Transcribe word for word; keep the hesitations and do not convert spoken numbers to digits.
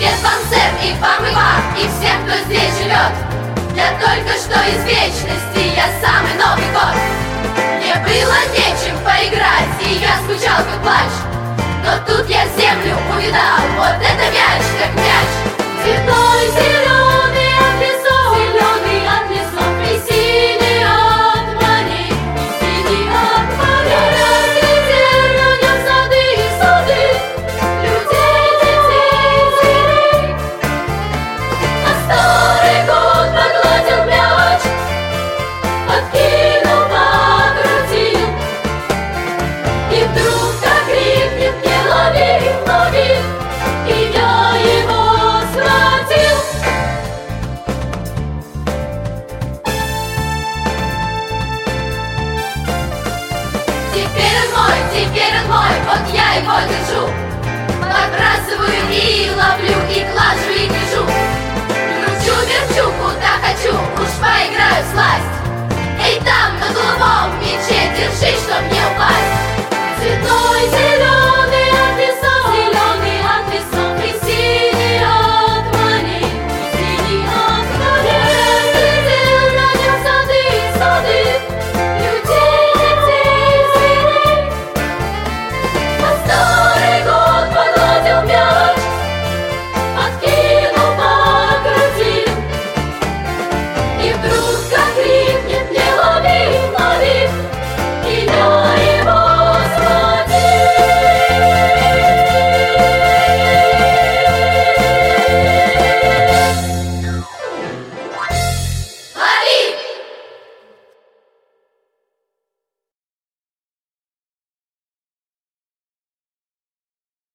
Привет вам, сэм, и вам, и вам, и всем, кто здесь живет. Я только что из вечности, я самый Новый год. Мне было нечем поиграть, и я скучал, как плащ. Но тут я землю увидал, вот это мяч, как мяч. Цветной зеленый от лесов, зеленый от лесов, и синий от морей, и синий от морей. Разлетел на нем сады и суды, людей, детей, зверей. А старый год погладил мяч, подкинул, покрутил, и вдруг так крикнет: не лови, лови, и я его схватил. Теперь он мой, теперь он мой, вот я его держу. Подбрасываю и ловлю, и глажу, и гляжу. Кручу, верчу, куда хочу, уж поиграю всласть. Эй, да!